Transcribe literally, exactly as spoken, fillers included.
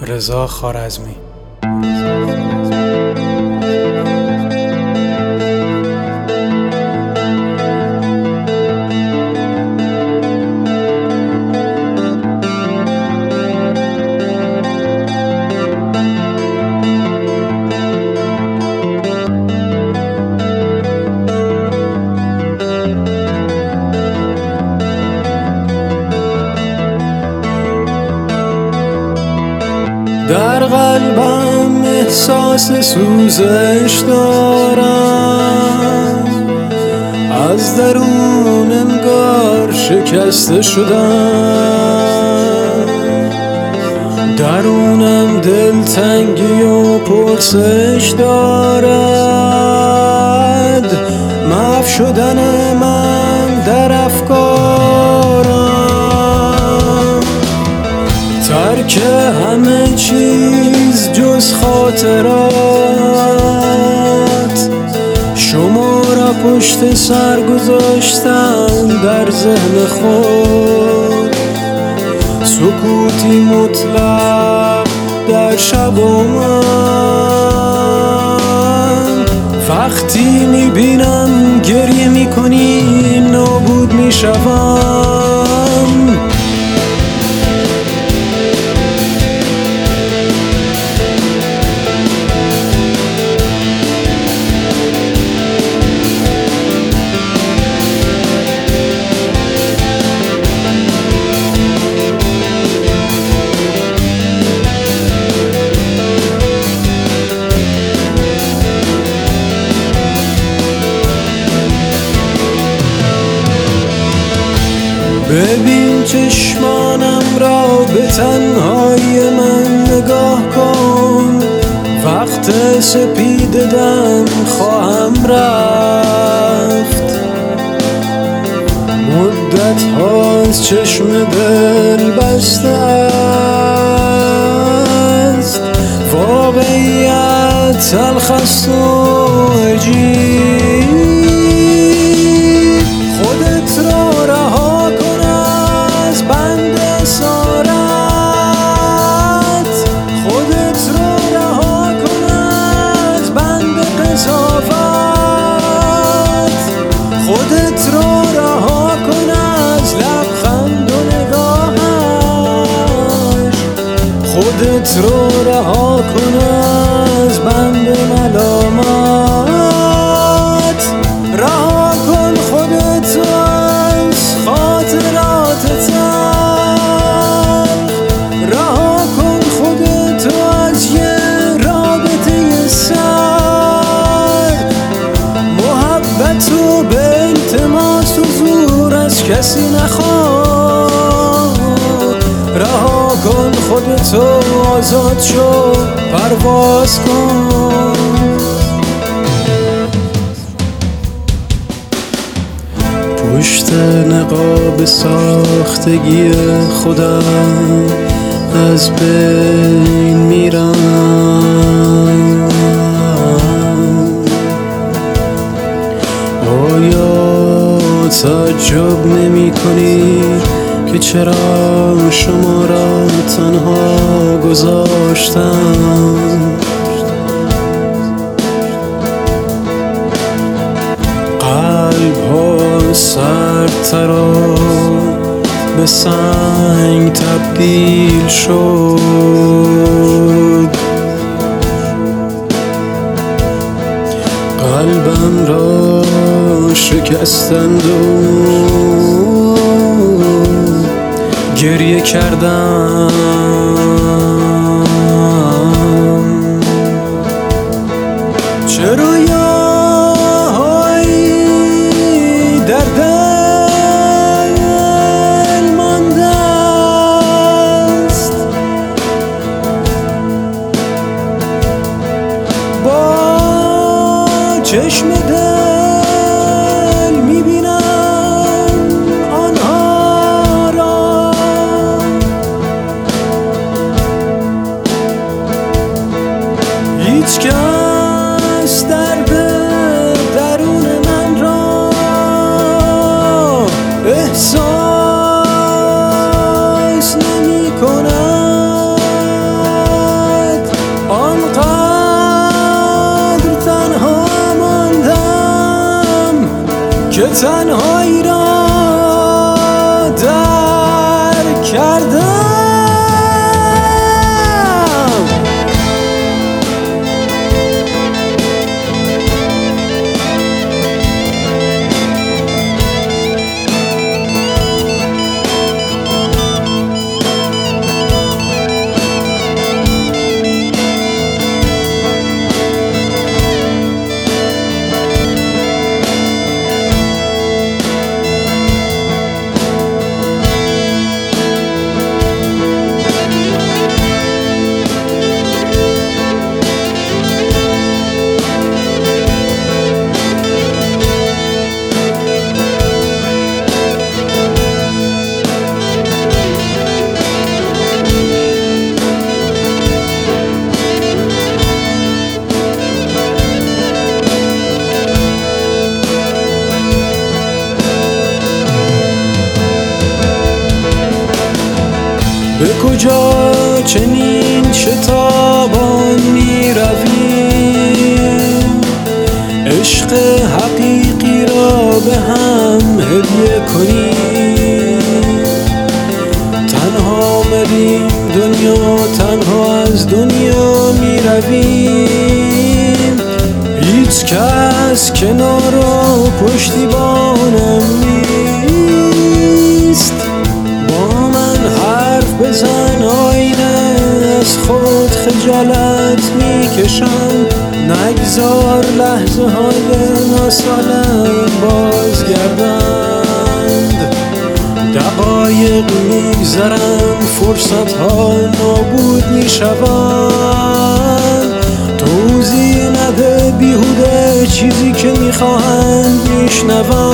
رضا خوارزمی. در قلبم احساس سوزش دارم، از درون انگار شکسته شدم. درونم دلتنگی و پرسش دارد، محو شدن من در افکارم. ترک همه چیز جز خاطرات، شما را پشت سر گذاشتم در ذهن خود. سکوتی مطلق در شب و من، وقتی میبینم گریه میکنی نابود میشوم. ببین چشمانم را به تنهایی من نگاه کن، وقت سپیده دم خواهم رفت. مدت هاست چشم دل بسته است، واقعیت تلخ است و عجیب. خودت را رها کن از بند اسارت، خودت را رها کن از بند قضاوت، خودت را رها کن از لبخند و نگاهش، خودت را رها کن از بند ملامت. رها کن خودت از خاطرات تلخ، رها کن خودت از یه رابطه سرد. محبت و به التماس و زور از کسی نخواه. رها کن خودتو، آزاد شو، پرواز کن. پشت نقاب ساختگی خودم از بین میرم. آیا تعجب نمی کنی که چرا شما را تنها گذاشتم؟ قلب ها سردتر و به سنگ تبدیل شد. قلبم را شکستند و گریه کردم. چه رویاهایی در دل مانده است، با چشم دل میبینم آنها را. که تنهایی را درک کردم. به کجا چنین شتابان می رویم، عشق حقیقی را به هم هدیه کنیم. تنها مریم دنیا، تنها از دنیا می رویم. هیچ کس کنار و پشتیبانم نیست. با من حرف بزن آینه، از خود خجالت میکشم. نگذار لحظه های ناسالم بازگردند. دقایق میگذرند، فرصت ها نابود میشوند. توضیح نده بیهوده، چیزی که میخواهند میشنوند.